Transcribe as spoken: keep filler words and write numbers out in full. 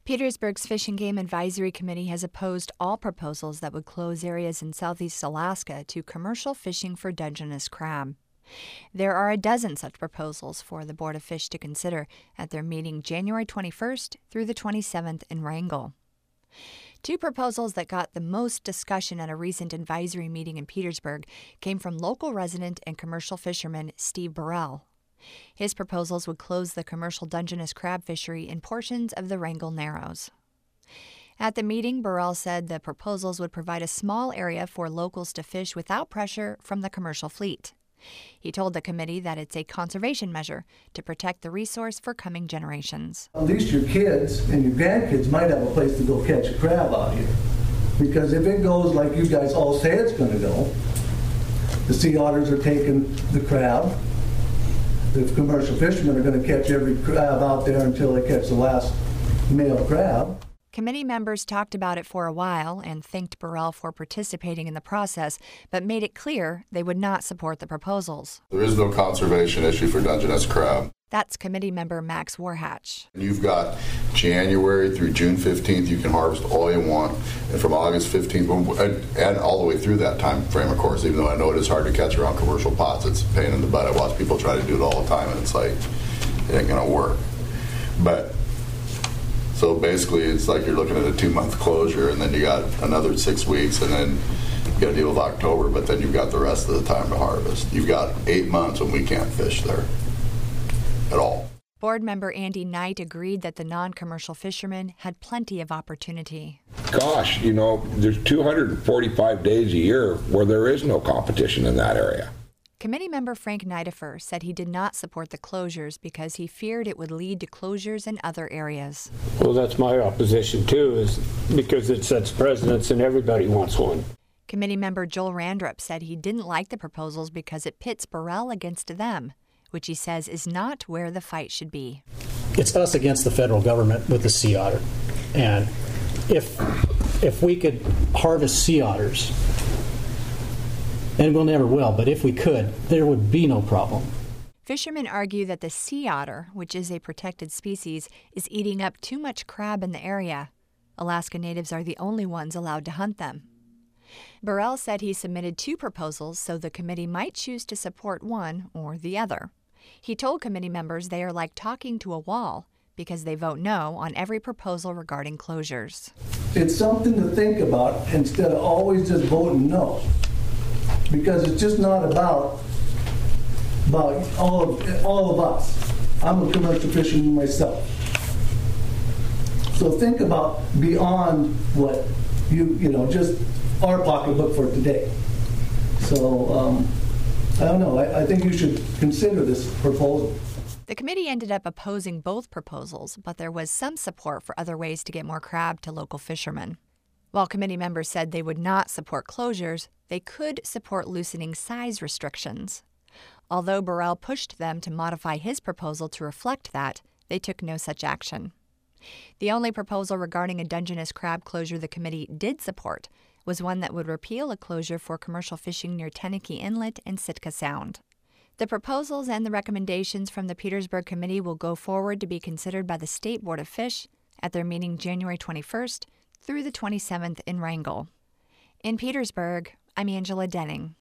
Petersburg's Fish and Game Advisory Committee has opposed all proposals that would close areas in southeast Alaska to commercial fishing for Dungeness crab. There are a dozen such proposals for the Board of Fish to consider at their meeting January twenty-first through the twenty-seventh in Wrangell. Two proposals that got the most discussion at a recent advisory meeting in Petersburg came from local resident and commercial fisherman Steve Burrell. His proposals would close the commercial Dungeness crab fishery in portions of the Wrangell Narrows. At the meeting, Burrell said the proposals would provide a small area for locals to fish without pressure from the commercial fleet. He told the committee that it's a conservation measure to protect the resource for coming generations. At least your kids and your grandkids might have a place to go catch a crab out here. Because if it goes like you guys all say it's going to go, the sea otters are taking the crab. The commercial fishermen are going to catch every crab out there until they catch the last male crab. Committee members talked about it for a while and thanked Burrell for participating in the process, but made it clear they would not support the proposals. There is no conservation issue for Dungeness crab. That's committee member Max Warhatch. You've got January through June fifteenth, you can harvest all you want, and from August fifteenth, and all the way through that time frame, of course, even though I know it is hard to catch around commercial pots, it's a pain in the butt. I watch people try to do it all the time, and it's like, it ain't gonna work. But so basically, it's like you're looking at a two-month closure, and then you got another six weeks, and then you got to deal with October, but then you've got the rest of the time to harvest. You've got eight months when we can't fish there at all. Board member Andy Knight agreed that the non-commercial fishermen had plenty of opportunity. Gosh, you know, there's two hundred forty-five days a year where there is no competition in that area. Committee member Frank Nidifer said he did not support the closures because he feared it would lead to closures in other areas. Well, that's my opposition too, is because it sets precedents and everybody wants one. Committee member Joel Randrup said he didn't like the proposals because it pits Burrell against them, which he says is not where the fight should be. It's us against the federal government with the sea otter. And if, if we could harvest sea otters, and we'll never will, but if we could, there would be no problem. Fishermen argue that the sea otter, which is a protected species, is eating up too much crab in the area. Alaska natives are the only ones allowed to hunt them. Burrell said he submitted two proposals so the committee might choose to support one or the other. He told committee members they are like talking to a wall because they vote no on every proposal regarding closures. It's something to think about instead of always just voting no. Because it's just not about, about all of, all of us. I'm a commercial fisherman myself. So think about beyond what you, you know, just our pocketbook for today. So, um, I don't know, I, I think you should consider this proposal. The committee ended up opposing both proposals, but there was some support for other ways to get more crab to local fishermen. While committee members said they would not support closures, they could support loosening size restrictions. Although Burrell pushed them to modify his proposal to reflect that, they took no such action. The only proposal regarding a Dungeness crab closure the committee did support was one that would repeal a closure for commercial fishing near Tenakee Inlet and Sitka Sound. The proposals and the recommendations from the Petersburg Committee will go forward to be considered by the State Board of Fish at their meeting January twenty-first through the twenty-seventh in Wrangell. In Petersburg, I'm Angela Denning.